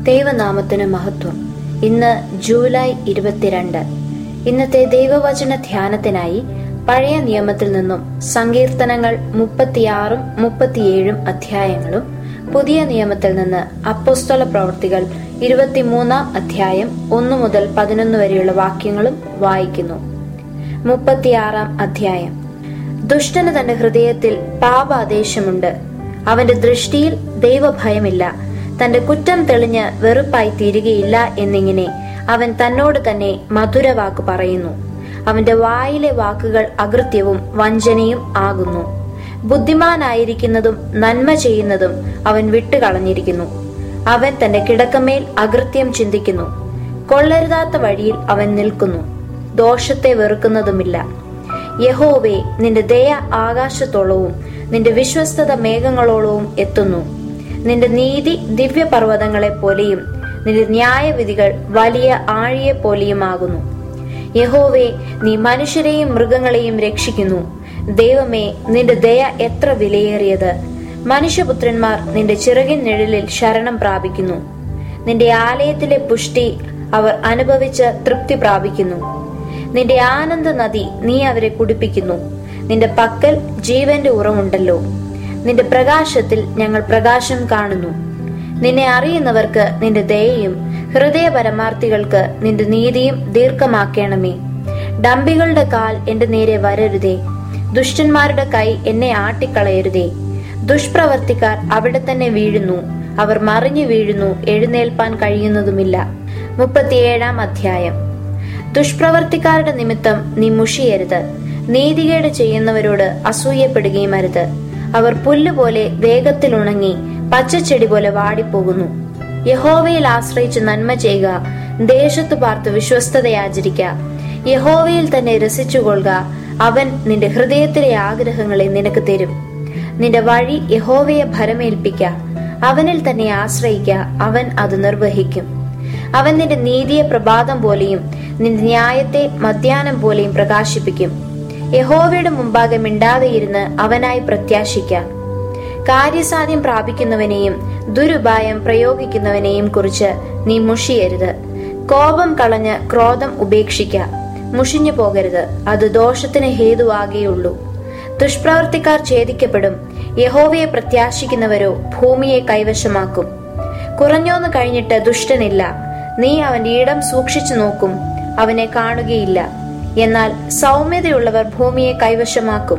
ദൈവനാമത്തിന് മഹത്വം. ഇന്ന് ജൂലൈ 22. ഇന്നത്തെ ദൈവവചന ധ്യാനത്തിനായി പഴയ നിയമത്തിൽ നിന്നും സങ്കീർത്തനങ്ങൾ 36, 37 അധ്യായങ്ങളും, പുതിയ നിയമത്തിൽ നിന്ന് അപ്പോസ്തല പ്രവൃത്തികൾ 23 അധ്യായം 1 മുതൽ 11 വരെയുള്ള വാക്യങ്ങളും വായിക്കുന്നു. 36 അധ്യായം. ദുഷ്ടന് തന്റെ ഹൃദയത്തിൽ പാപാദേശമുണ്ട്, അവന്റെ ദൃഷ്ടിയിൽ ദൈവഭയമില്ല, തന്റെ കുറ്റം തെളിഞ്ഞ് വെറുപ്പായി തീരുകയില്ല എന്നിങ്ങനെ അവൻ തന്നോട് തന്നെ മധുരവാക്ക് പറയുന്നു. അവന്റെ വായിലെ വാക്കുകൾ അകൃത്യവും വഞ്ചനയും ആകുന്നു. ബുദ്ധിമാനായിരിക്കുന്നതും നന്മ ചെയ്യുന്നതും അവൻ വിട്ടുകളഞ്ഞിരിക്കുന്നു. അവൻ തന്റെ കിടക്കമേൽ അകൃത്യം ചിന്തിക്കുന്നു. കൊള്ളരുതാത്ത വഴിയിൽ അവൻ നിൽക്കുന്നു, ദോഷത്തെ വെറുക്കുന്നതുമില്ല. യഹോവേ, നിന്റെ ദയ ആകാശത്തോളവും നിന്റെ വിശ്വസ്തത മേഘങ്ങളോളവും എത്തുന്നു. നിന്റെ നീതി ദിവ്യപർവ്വതങ്ങളെ പോലെയും നിന്റെ ന്യായവിധികൾ വലിയ ആഴിയെ പോലെയുമാകുന്നു. യഹോവേ, നീ മനുഷ്യരെയും മൃഗങ്ങളെയും രക്ഷിക്കുന്നു. ദൈവമേ, നിന്റെ ദയ എത്ര വിലയേറിയത്! മനുഷ്യപുത്രന്മാർ നിന്റെ ചിറകിൻ നിഴലിൽ ശരണം പ്രാപിക്കുന്നു. നിന്റെ ആലയത്തിലെ പുഷ്ടി അവർ അനുഭവിച്ച് തൃപ്തി പ്രാപിക്കുന്നു. നിന്റെ ആനന്ദ നദി നീ അവരെ കുടിപ്പിക്കുന്നു. നിന്റെ പക്കൽ ജീവന്റെ ഉറവുണ്ടല്ലോ. നിന്റെ പ്രകാശത്തിൽ ഞങ്ങൾ പ്രകാശം കാണുന്നു. നിന്നെ അറിയുന്നവർക്ക് നിന്റെ ദയയും ഹൃദയ പരമാർത്ഥികൾക്ക് നിന്റെ നീതിയും ദീർഘമാക്കണമേ. ഡംബികളുടെ കാൽ എന്റെ നേരെ വരരുതേ, ദുഷ്ടന്മാരുടെ കൈ എന്നെ ആട്ടിക്കളയരുതേ. ദുഷ്പ്രവർത്തിക്കാർ അവിടെ തന്നെ വീഴുന്നു, അവർ മറിഞ്ഞു വീഴുന്നു, എഴുന്നേൽപ്പാൻ കഴിയുന്നതുമില്ല. 37 അധ്യായം. ദുഷ്പ്രവർത്തിക്കാരുടെ നിമിത്തം നീ മുഷിയരുത്, നീതികേട് ചെയ്യുന്നവരോട് അസൂയപ്പെടുകയും അരുത്. അവർ പുല്ലുപോലെ വേഗത്തിൽ ഉണങ്ങി പച്ചച്ചെടി പോലെ വാടിപ്പോകുന്നു. യഹോവയിൽ ആശ്രയിച്ച് നന്മ ചെയ്യുക, ദേശത്തു പാർത്ത് വിശ്വസ്തതയാചരിക്ക. യഹോവയിൽ തന്നെ രസിച്ചുകൊള്ളുക, അവൻ നിന്റെ ഹൃദയത്തിലെ ആഗ്രഹങ്ങളെ നിനക്ക് തരും. നിന്റെ വഴി യഹോവയെ ഭരമേൽപ്പിക്ക, അവനിൽ തന്നെ ആശ്രയിക്ക, അവൻ അത് നിർവഹിക്കും. അവൻ നിന്റെ നീതിയെ പ്രഭാതം പോലെയും നിന്റെ ന്യായത്തെ മധ്യാഹ്നം പോലെയും പ്രകാശിപ്പിക്കും. യഹോവയുടെ മുമ്പാകെ മിണ്ടാതെയിരുന്ന് അവനായി പ്രത്യാശിക്കാം. കാര്യസാധ്യം പ്രാപിക്കുന്നവനെയും ദുരുപായം പ്രയോഗിക്കുന്നവനെയും കുറിച്ച് നീ മുഷിയരുത്. കോപം കളഞ്ഞ് ക്രോധം ഉപേക്ഷിക്ക, മുഷിഞ്ഞു പോകരുത്, അത് ദോഷത്തിന് ഹേതുവാകേയുള്ളൂ. ദുഷ്പ്രവർത്തിക്കാർ ഛേദിക്കപ്പെടും, യഹോവയെ പ്രത്യാശിക്കുന്നവരോ ഭൂമിയെ കൈവശമാക്കും. കുറഞ്ഞോന്ന് കഴിഞ്ഞിട്ട് ദുഷ്ടനില്ല, നീ അവന്റെ ഇടം സൂക്ഷിച്ചു നോക്കും, അവനെ കാണുകയില്ല. എന്നാൽ സൗമ്യതയുള്ളവർ ഭൂമിയെ കൈവശമാക്കും.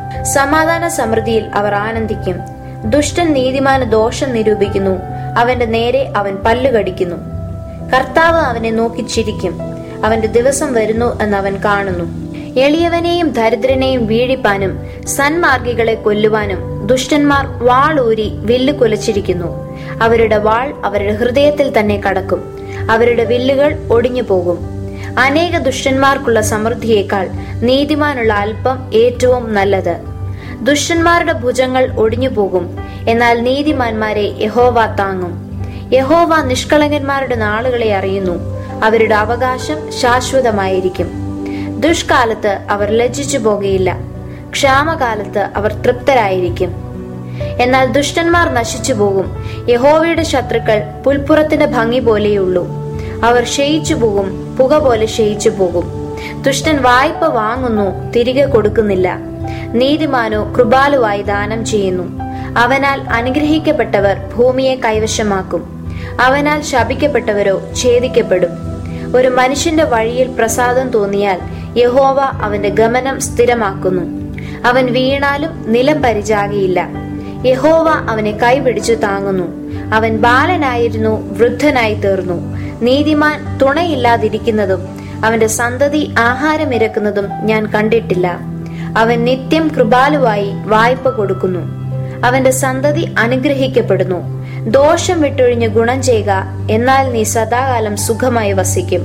സമാധാന സമൃദ്ധിയിൽ അവർ ആനന്ദിക്കും. ദുഷ്ടൻ നീതിമാന് ദോഷം നിരൂപിക്കുന്നു, അവന്റെ നേരെ അവൻ പല്ലുകടിക്കുന്നു. കർത്താവ് അവനെ നോക്കി ചിരിക്കും, അവന്റെ ദിവസം വരുന്നു എന്ന് അവൻ കാണുന്നു. എളിയവനെയും ദരിദ്രനെയും വീഴിപ്പാനും സന്മാർഗികളെ കൊല്ലുവാനും ദുഷ്ടന്മാർ വാളൂരി വില്ല് കുലച്ചിരിക്കുന്നു. അവരുടെ വാൾ അവരുടെ ഹൃദയത്തിൽ തന്നെ കടക്കും, അവരുടെ വില്ലുകൾ ഒടിഞ്ഞു പോകും. അനേക ദുഷ്ടന്മാർക്കുള്ള സമൃദ്ധിയേക്കാൾ നീതിമാനുള്ള അല്പം ഏറ്റവും നല്ലത്. ദുഷ്ടന്മാരുടെ ഭുജങ്ങൾ ഒടിഞ്ഞു പോകും, എന്നാൽ നീതിമാന്മാരെ യഹോവ താങ്ങും. യഹോവ നിഷ്കളങ്കന്മാരുടെ നാളുകളെ അറിയുന്നു, അവരുടെ അവകാശം ശാശ്വതമായിരിക്കും. ദുഷ്കാലത്ത് അവർ ലജ്ജിച്ചു പോകുകയില്ല, ക്ഷാമകാലത്ത് അവർ തൃപ്തരായിരിക്കും. എന്നാൽ ദുഷ്ടന്മാർ നശിച്ചു പോകും, യഹോവയുടെ ശത്രുക്കൾ പുൽപ്പുറത്തിന്റെ ഭംഗി പോലെയുള്ളൂ. അവർ ക്ഷയിച്ചു പോകും, പുക പോലെ ക്ഷയിച്ചു പോകും. ദുഷ്ടൻ വായ്പ വാങ്ങുന്നു, തിരികെ കൊടുക്കുന്നില്ല. നീതിമാനോ കൃപാലുവായി ദാനം ചെയ്യുന്നു. അവനാൽ അനുഗ്രഹിക്കപ്പെട്ടവർ ഭൂമിയെ കൈവശമാക്കും, അവനാൽ ശപിക്കപ്പെട്ടവരോ ഛേദിക്കപ്പെടും. ഒരു മനുഷ്യന്റെ വഴിയിൽ പ്രസാദം തോന്നിയാൽ യഹോവ അവന്റെ ഗമനം സ്ഥിരമാക്കുന്നു. അവൻ വീണാലും നിലം പരിചാകയില്ല. യഹോവ അവനെ കൈപിടിച്ചു താങ്ങുന്നു. അവൻ ബാലനായിരുന്നു, വൃദ്ധനായി തീർന്നു. നീതിമാൻ തുണയില്ലാതിരിക്കുന്നതും അവന്റെ സന്തതി ആഹാരമിരക്കുന്നതും ഞാൻ കണ്ടിട്ടില്ല. അവൻ നിത്യം കൃപാലുവായി വായ്പ കൊടുക്കുന്നു. അവന്റെ സന്തതി അനുഗ്രഹിക്കപ്പെടുന്നു. ദോഷം വിട്ടൊഴിഞ്ഞ് ഗുണം ചെയ്യുക, എന്നാൽ നീ സദാകാലം സുഖമായി വസിക്കും.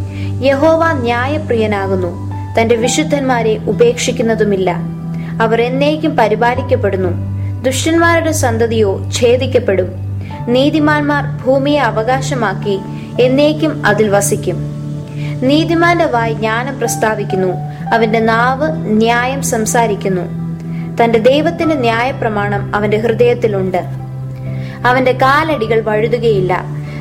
യഹോവ ന്യായപ്രിയനാകുന്നു, തന്റെ വിശുദ്ധന്മാരെ ഉപേക്ഷിക്കുന്നതുമില്ല. അവർ എന്നേക്കും പരിപാലിക്കപ്പെടുന്നു. ദുഷ്ടന്മാരുടെ സന്തതിയോ ഛേദിക്കപ്പെടും. നീതിമാന്മാർ ഭൂമിയെ അവകാശമാക്കി എന്നേക്കും അതിൽ വസിക്കും. നീതിമാന്റെ വായ് ജ്ഞാനം പ്രസ്താവിക്കുന്നു, അവന്റെ നാവ് ന്യായം സംസാരിക്കുന്നു. തന്റെ ദൈവത്തിന്റെ ന്യായപ്രമാണം അവന്റെ ഹൃദയത്തിലുണ്ട്. അവന്റെ കാലടികൾ വഴുതുകയില്ല.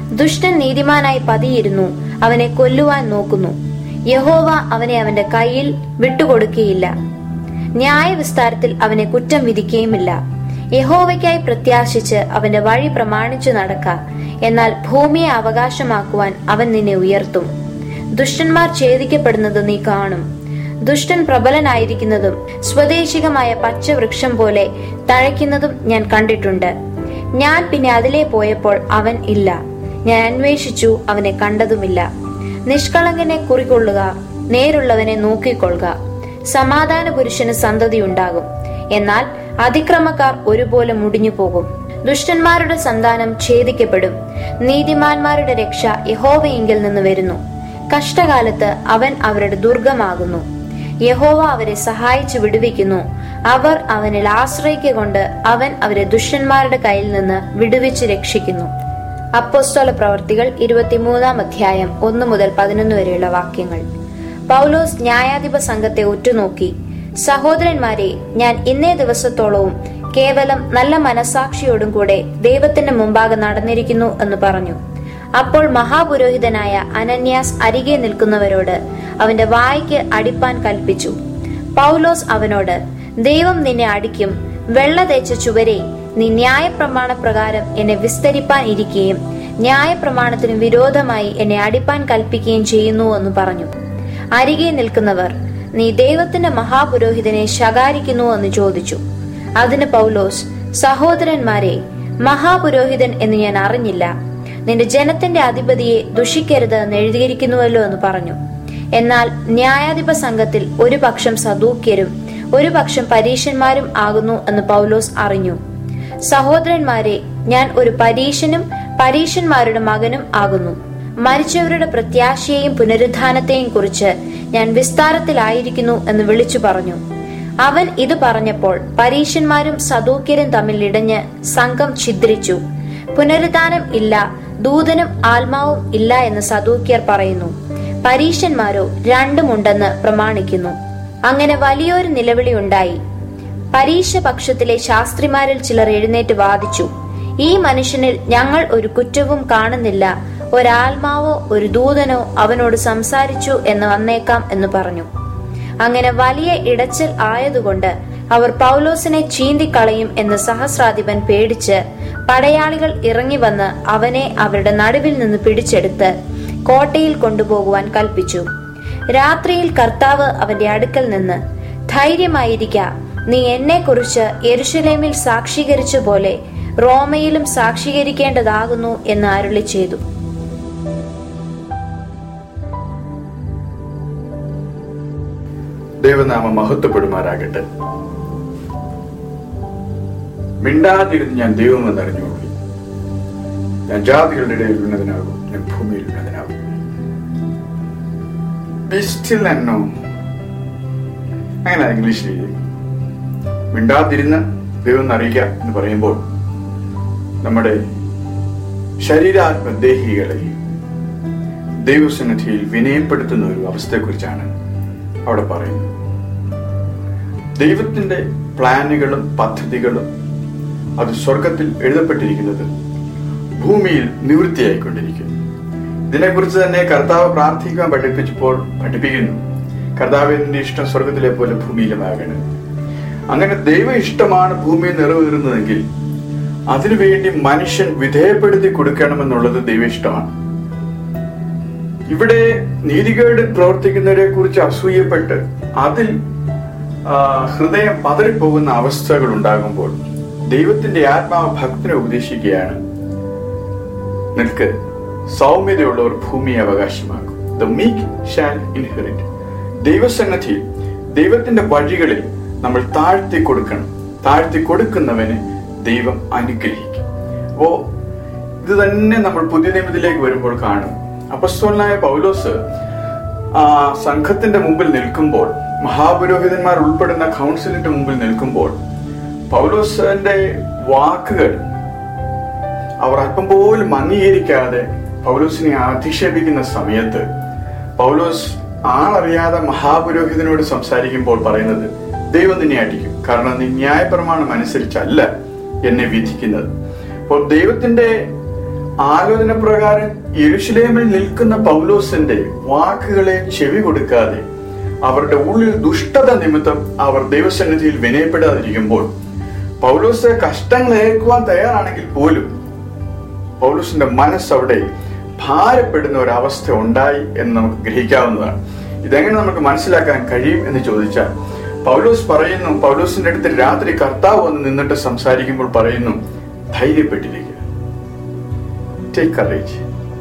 ദുഷ്ടൻ നീതിമാനായി പതിയിരുന്നു അവനെ കൊല്ലുവാൻ നോക്കുന്നു. യഹോവ അവനെ അവന്റെ കയ്യിൽ വിട്ടുകൊടുക്കുകയില്ല. ന്യായവിസ്താരത്തിൽ അവനെ കുറ്റം വിധിക്കുകയുമില്ല. യഹോവയ്ക്കായി പ്രത്യാശിച്ച് അവന്റെ വഴി പ്രമാണിച്ചു നടക്ക. എന്നാൽ ഭൂമിയെ അവകാശമാക്കുവാൻ അവൻ നിന്നെ ഉയർത്തും. ദുഷ്ടന്മാർ ഛേദിക്കപ്പെടുന്നത് നീ കാണും. ദുഷ്ടൻ പ്രബലനായിരിക്കുന്നതും സ്വദേശികമായ പച്ചവൃക്ഷം പോലെ തഴയ്ക്കുന്നതും ഞാൻ കണ്ടിട്ടുണ്ട്. ഞാൻ പിന്നെ അതിലെ പോയപ്പോൾ അവൻ ഇല്ല. ഞാൻ അന്വേഷിച്ചു, അവനെ കണ്ടതുമില്ല. നിഷ്കളങ്കനെ കുറികൊള്ളുക, നേരുള്ളവനെ നോക്കിക്കൊള്ളുക. സമാധാന പുരുഷന് സന്തതി ഉണ്ടാകും. എന്നാൽ അതിക്രമക്കാർ ഒരുപോലെ മുടിഞ്ഞു പോകും. ദുഷ്ടന്മാരുടെ സന്താനം ഛേദിക്കപ്പെടും. നീതിമാന്മാരുടെ രക്ഷ യഹോവയിങ്കിൽ നിന്ന് വരുന്നു. കഷ്ടകാലത്ത് അവൻ അവരുടെ ദുർഗമാകുന്നു. യഹോവ അവരെ സഹായിച്ചു വിടുവിക്കുന്നു. അവർ അവനിൽ ആശ്രയിക്കൊണ്ട് അവൻ അവരെ ദുഷ്ടന്മാരുടെ കയ്യിൽ നിന്ന് വിടുവിച്ച് രക്ഷിക്കുന്നു. അപ്പോസ്തല പ്രവർത്തികൾ 23 അധ്യായം 1 മുതൽ 11 വരെയുള്ള വാക്യങ്ങൾ. പൗലോസ് ന്യായാധിപ സംഘത്തെ ഉറ്റുനോക്കി, സഹോദരന്മാരെ, ഞാൻ ഇന്നേ ദിവസത്തോളവും കേവലം നല്ല മനസാക്ഷിയോടും കൂടെ ദൈവത്തിന്റെ മുമ്പാകെ നടന്നിരിക്കുന്നു എന്ന് പറഞ്ഞു. അപ്പോൾ മഹാപുരോഹിതനായ അനന്യാസ് അരികെ നിൽക്കുന്നവരോട് അവന്റെ വായ്ക്ക് അടിപ്പാൻ കൽപ്പിച്ചു. പൗലോസ് അവനോട്, ദൈവം നിന്നെ അടിക്കും. വെള്ള തേച്ച ചുവരെ, നീ ന്യായപ്രമാണ പ്രകാരം എന്നെ വിസ്തരിപ്പാൻ ഇരിക്കുകയും ന്യായപ്രമാണത്തിന് വിരോധമായി എന്നെ അടിപ്പാൻ കൽപ്പിക്കുകയും ചെയ്യുന്നു എന്ന് പറഞ്ഞു. അരികെ നിൽക്കുന്നവർ, നീ ദൈവത്തിന്റെ മഹാപുരോഹിതനെ ശകാരിക്കുന്നു എന്ന് ചോദിച്ചു. അതിന് പൗലോസ്, സഹോദരന്മാരെ, മഹാപുരോഹിതൻ എന്ന് ഞാൻ അറിഞ്ഞില്ല. നിന്റെ ജനത്തിന്റെ അധിപതിയെ ദുഷിക്കരുത് എന്ന് എഴുതിയിരിക്കുന്നുവല്ലോ എന്ന് പറഞ്ഞു. എന്നാൽ ന്യായാധിപ സംഘത്തിൽ ഒരു പക്ഷം സദൂക്യരും ഒരു പക്ഷം പരീശന്മാരും ആകുന്നു എന്ന് പൗലോസ് അറിഞ്ഞു. സഹോദരന്മാരെ, ഞാൻ ഒരു പരീശനും പരീശന്മാരുടെ മകനും ആകുന്നു. മരിച്ചവരുടെ പ്രത്യാശയെയും പുനരുദ്ധാനത്തെയും കുറിച്ച് ഞാൻ വിസ്താരത്തിലായിരിക്കുന്നു എന്ന് വിളിച്ചു പറഞ്ഞു. അവൻ ഇത് പറഞ്ഞപ്പോൾ പരീശന്മാരും സദൂക്യരും തമ്മിൽ ഇടഞ്ഞ് സംഘം ഛിദ്രിച്ചു. പുനരുദ്ധാനം ഇല്ല, ദൂതനും ആത്മാവും ഇല്ല എന്ന് സദൂക്യർ പറയുന്നു. പരീശന്മാരോ രണ്ടുമുണ്ടെന്ന് പ്രമാണിക്കുന്നു. അങ്ങനെ വലിയൊരു നിലവിളി ഉണ്ടായി. പരീശ പക്ഷത്തിലെ ശാസ്ത്രിമാരിൽ ചിലർ എഴുന്നേറ്റ് വാദിച്ചു, ഈ മനുഷ്യനിൽ ഞങ്ങൾ ഒരു കുറ്റവും കാണുന്നില്ല. ഒരാത്മാവോ ഒരു ദൂതനോ അവനോട് സംസാരിച്ചു എന്ന് വന്നേക്കാം എന്ന് പറഞ്ഞു. അങ്ങനെ വലിയ ഇടച്ചൽ ആയതുകൊണ്ട് അവർ പൗലോസിനെ ചീന്തിക്കളയും എന്ന് സഹസ്രാധിപൻ പേടിച്ച് പടയാളികൾ ഇറങ്ങി വന്ന് അവനെ അവരുടെ നടുവിൽ നിന്ന് പിടിച്ചെടുത്ത് കോട്ടയിൽ കൊണ്ടുപോകുവാൻ കൽപ്പിച്ചു. രാത്രിയിൽ കർത്താവ് അവന്റെ അടുക്കൽ നിന്ന്, ധൈര്യമായിരിക്ക, നീ എന്നെ കുറിച്ച് യെരുശലേമിൽ സാക്ഷീകരിച്ച പോലെ റോമയിലും സാക്ഷീകരിക്കേണ്ടതാകുന്നു എന്ന് അരുളി ചെയ്തു. ദൈവനാമം മഹത്വപ്പെടുമാറാകട്ടെ. മിണ്ടാതിരുന്ന് ഞാൻ ദൈവമെന്ന് അറിഞ്ഞുകൊള്ളി. ഞാൻ ജാതികളുടെ ഇടയിൽ ഉന്നതനാകും, ഞാൻ ഭൂമിയിൽ ഉന്നതനാകും. Be still and know. അങ്ങനെ ഇംഗ്ലീഷിൽ മിണ്ടാതിരുന്ന് ദൈവം അറിയിക്കുക എന്ന് പറയുമ്പോൾ നമ്മുടെ ശരീരാത്മദേഹികളെ ദൈവസന്നിധിയിൽ വിനയപ്പെടുത്തുന്ന ഒരു അവസ്ഥയെക്കുറിച്ചാണ് അവിടെ പറയുന്നത്. ദൈവത്തിന്റെ പ്ലാനുകളും പദ്ധതികളും അത് സ്വർഗത്തിൽ എഴുതപ്പെട്ടിരിക്കുന്നത് ഭൂമിയിൽ നിവൃത്തിയായിക്കൊണ്ടിരിക്കുന്നു. ഇതിനെക്കുറിച്ച് തന്നെ കർത്താവ് പ്രാർത്ഥിക്കാൻ പഠിപ്പിക്കുന്നു. കർത്താവിന്റെ ഇഷ്ടം സ്വർഗത്തിലെ പോലെ ഭൂമിയിലുമാകണം. അങ്ങനെ ദൈവ ഇഷ്ടമാണ് ഭൂമിയിൽ നിറവേറുന്നതെങ്കിൽ അതിനുവേണ്ടി മനുഷ്യൻ വിധേയപ്പെടുത്തി കൊടുക്കണമെന്നുള്ളത് ദൈവ ഇഷ്ടമാണ്. ഇവിടെ നീതികേട് പ്രവർത്തിക്കുന്നവരെ കുറിച്ച് അസൂയപ്പെട്ട് അതിൽ ഹൃദയം പതറിപ്പോകുന്ന അവസ്ഥകൾ ഉണ്ടാകുമ്പോൾ ദൈവത്തിന്റെ ആത്മാവ് ഭക്തനെ ഉപദേശിക്കുകയാണ്, നിനക്ക് സൗമ്യതയുള്ളവർ ഭൂമിയെ അവകാശമാക്കും. The meek shall inherit. ദൈവസന്നിധിയിൽ ദൈവത്തിന്റെ വഴികളിൽ നമ്മൾ താഴ്ത്തി കൊടുക്കണം. താഴ്ത്തി കൊടുക്കുന്നവന് ദൈവം അനുഗ്രഹിക്കും. അപ്പോ ഇത് തന്നെ നമ്മൾ പുതിയ നിയമത്തിലേക്ക് വരുമ്പോൾ കാണും. അപ്പോസ്തലനായ പൗലോസ് സംഘത്തിന്റെ മുമ്പിൽ നിൽക്കുമ്പോൾ, മഹാപുരോഹിതന്മാർ ഉൾപ്പെടുന്ന കൗൺസിലിന്റെ മുമ്പിൽ നിൽക്കുമ്പോൾ പൗലോസിന്റെ വാക്കുകൾ അവർ അല്പം പോലും അംഗീകരിക്കാതെ പൗലോസിനെ അധിക്ഷേപിക്കുന്ന സമയത്ത് പൗലോസ് ആളറിയാതെ മഹാപുരോഹിതനോട് സംസാരിക്കുമ്പോൾ പറയുന്നത്, ദൈവം നിന്നെ അടിക്കും, കാരണം നീ ന്യായപ്രമാണം അനുസരിച്ചല്ല എന്നെ വിധിക്കുന്നത്. അപ്പോൾ ദൈവത്തിന്റെ ആലോചന പ്രകാരം യെരുശലേമിൽ നിൽക്കുന്ന പൗലോസിന്റെ വാക്കുകളെ ചെവി കൊടുക്കാതെ അവരുടെ ഉള്ളിൽ ദുഷ്ടത നിമിത്തം അവർ ദൈവസന്നിധിയിൽ വിനയപ്പെടാതിരിക്കുമ്പോൾ പൗലോസ് കഷ്ടങ്ങൾ ഏൽക്കുവാൻ തയ്യാറാണെങ്കിൽ പോലും പൗലോസിന്റെ മനസ്സവിടെ ഭാരപ്പെടുന്ന ഒരവസ്ഥ ഉണ്ടായി എന്ന് നമുക്ക് ഗ്രഹിക്കാവുന്നതാണ്. ഇതെങ്ങനെ നമുക്ക് മനസ്സിലാക്കാൻ കഴിയും എന്ന് ചോദിച്ചാൽ, പൗലോസ് പറയുന്നു, പൗലോസിന്റെ അടുത്ത് രാത്രി കർത്താവ് വന്ന് നിന്നിട്ട് സംസാരിക്കുമ്പോൾ പറയുന്നു, ധൈര്യപ്പെട്ടിരിക്കുക, ടേക്ക് കറേജ്,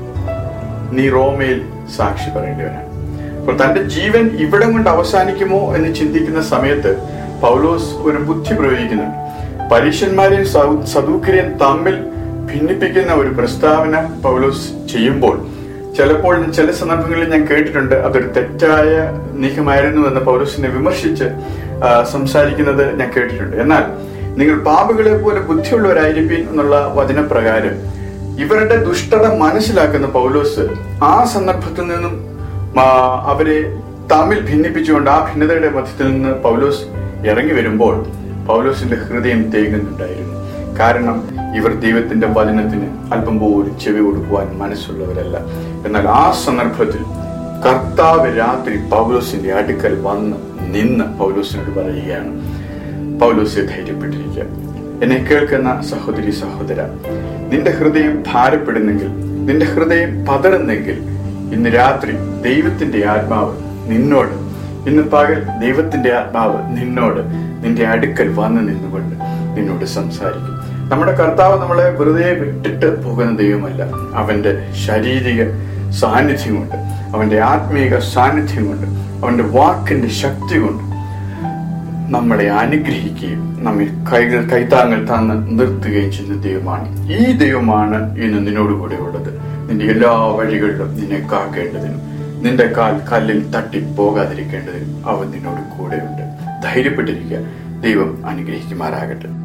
നീ റോമയിൽ സാക്ഷി പറയേണ്ടവനാണ്. അപ്പോൾ തന്റെ ജീവൻ ഇവിടം കൊണ്ട് അവസാനിക്കുമോ എന്ന് ചിന്തിക്കുന്ന സമയത്ത് പൗലോസ് ഒരു ബുദ്ധി പ്രയോഗിക്കുന്നുണ്ട്. പരീശന്മാരെയും സദൂക്യരെയും തമ്മിൽ ഭിന്നിപ്പിക്കുന്ന ഒരു പ്രസ്താവന പൗലോസ് ചെയ്യുമ്പോൾ ചിലപ്പോൾ ചില സന്ദർഭങ്ങളിൽ ഞാൻ കേട്ടിട്ടുണ്ട് അതൊരു തെറ്റായ നീക്കമായിരുന്നു എന്ന് പൗലോസിനെ വിമർശിച്ച് സംസാരിക്കുന്നത് ഞാൻ കേട്ടിട്ടുണ്ട്. എന്നാൽ നിങ്ങൾ പാപികളെ പോലെ ബുദ്ധിയുള്ളവരായിരിക്കും എന്നുള്ള വചനപ്രകാരം ഇവരുടെ ദുഷ്ടത മനസ്സിലാക്കുന്ന പൗലോസ് ആ സന്ദർഭത്തിൽ നിന്നും അവരെ തമ്മിൽ ഭിന്നിപ്പിച്ചുകൊണ്ട് ആ ഭിന്നതയുടെ മധ്യത്തിൽ നിന്ന് പൗലോസ് ഇറങ്ങി വരുമ്പോൾ പൗലോസിന്റെ ഹൃദയം തേങ്ങുന്നുണ്ടായിരുന്നു. കാരണം ഇവർ ദൈവത്തിന്റെ വചനത്തിന് അല്പം പോലും ചെവി കൊടുക്കുവാൻ മനസ്സുള്ളവരല്ല. എന്നാൽ ആ സന്ദർഭത്തിൽ കർത്താവ് രാത്രി പൗലോസിന്റെ അടുക്കൽ വന്ന് നിന്ന് പൗലോസിനോട് പറയുകയാണ്, പൗലോസെ ധൈര്യപ്പെട്ടിരിക്കുക. എന്നെ കേൾക്കുന്ന സഹോദരി സഹോദര, നിന്റെ ഹൃദയം ഭാരപ്പെടുന്നെങ്കിൽ, നിന്റെ ഹൃദയം പതറുന്നെങ്കിൽ, ഇന്ന് രാത്രി ദൈവത്തിന്റെ ആത്മാവ് നിന്നോട്, ഇന്ന് പകൽ ദൈവത്തിന്റെ ആത്മാവ് നിന്നോട് നിന്റെ അടുക്കൽ വന്ന് നിന്നുകൊണ്ട് നിന്നോട് സംസാരിക്കും. നമ്മുടെ കർത്താവ് നമ്മളെ വെറുതെ വിട്ടിട്ട് പോകുന്ന ദൈവമല്ല. അവന്റെ ശാരീരിക സാന്നിധ്യം കൊണ്ട്, അവന്റെ ആത്മീക സാന്നിധ്യം കൊണ്ട്, അവന്റെ വാക്കിന്റെ ശക്തി കൊണ്ട് നമ്മളെ അനുഗ്രഹിക്കുകയും നമ്മെ കൈത്താങ്ങൾ തന്ന് നിർത്തുകയും ചെയ്യുന്ന ദൈവമാണ്. ഈ ദൈവമാണ് ഇന്ന് നിന്നോടുകൂടെ ഉള്ളത്. നിന്റെ എല്ലാ വഴികളിലും നിന്നെ കാക്കേണ്ടതിനും നിന്റെ കാൽ കല്ലിൽ തട്ടി പോകാതിരിക്കേണ്ടതിനും അവൻ നിന്നോട് കൂടെയുണ്ട്. ധൈര്യപ്പെട്ടിരിക്കുക. ദൈവം അനുഗ്രഹിക്കുമാറാകട്ടെ.